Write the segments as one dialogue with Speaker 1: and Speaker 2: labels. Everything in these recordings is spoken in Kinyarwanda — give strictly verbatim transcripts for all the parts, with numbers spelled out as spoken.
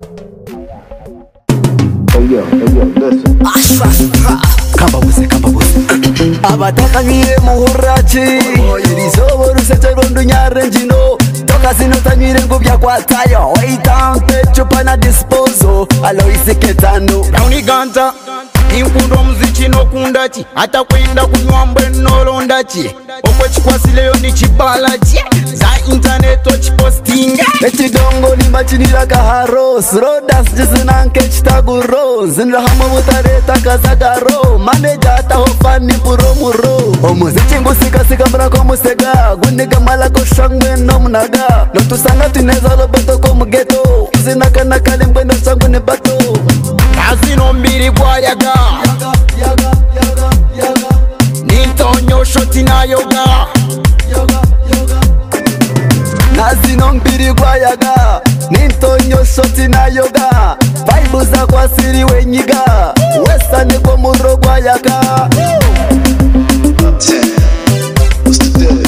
Speaker 1: Hey yo, hey yo, listen.
Speaker 2: Kamba buze, kamba buze. Abatakanyire muhurachi irizobo rusetero ndunyare njino toka zino tanyire ngubya kwatayo waitampe chupa na disposal aloisi ketano
Speaker 3: Rauni ganta Impundo mzichi no kundachi Hata kwenda kunywa mbenolondachi Okwe chikwasileyo ni chibalachi Za internet o chipostinga
Speaker 2: Echi dongo ni machinira kaharos Rodas jizinanke chitaguro Zinra hama mutareta kazagaro Maneja ata hofani puro muro Omuzichi ngusika sika mrako musega Guniga malako shangwe no mnaga Notusanga tuneza lobeto komugeto Zinaka nakali mbwendo shangu ni bato
Speaker 3: Kazino mbiri kwa yaga Nintonyo shoti na yoga
Speaker 2: Nazino mbiri kwa yaga Nintonyo shoti na yoga Vaibu za kwa siri wenyiga Westa niko muro kwa yaga
Speaker 1: What's the deal?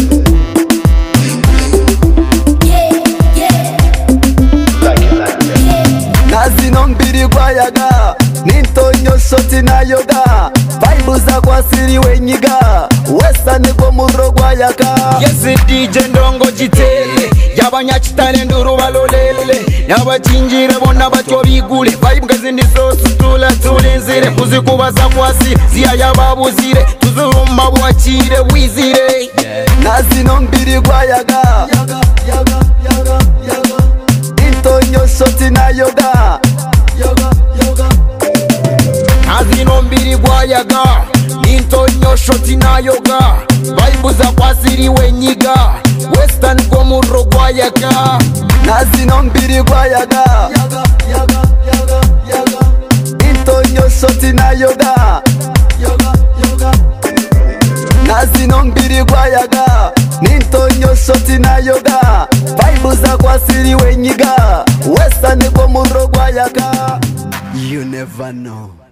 Speaker 2: Nazino mbiri kwa yaga Nintonyo shoti na yoga Vaibu za kwa siri wenyiga Westa niko muro kwa yaga
Speaker 3: Yes D J ndongo jitele Yabanya chitale nduru balolele Nabachinjire bona bacho bigule Vibe ngazindi sosu tula tulinzire Kuzikubaza kwasi ziya yababuzire Tuzuruma bwachire wizire
Speaker 2: Nazino mbiri kwa yaga Nintonyo shoti na yoga
Speaker 3: Kazino mbiri kwa yaga Nintonyo shoti na yoga Vibe za kwasiri wenyiga Western kwa muro kwa yaga
Speaker 2: Nazino mbiri kwa yaga Nintonyo shoti na yoga Nazino mbiri kwa yaga Nintonyo shoti na yoga Vaibu za kwa siri wenyiga Western kwa muro kwa yaga You never know.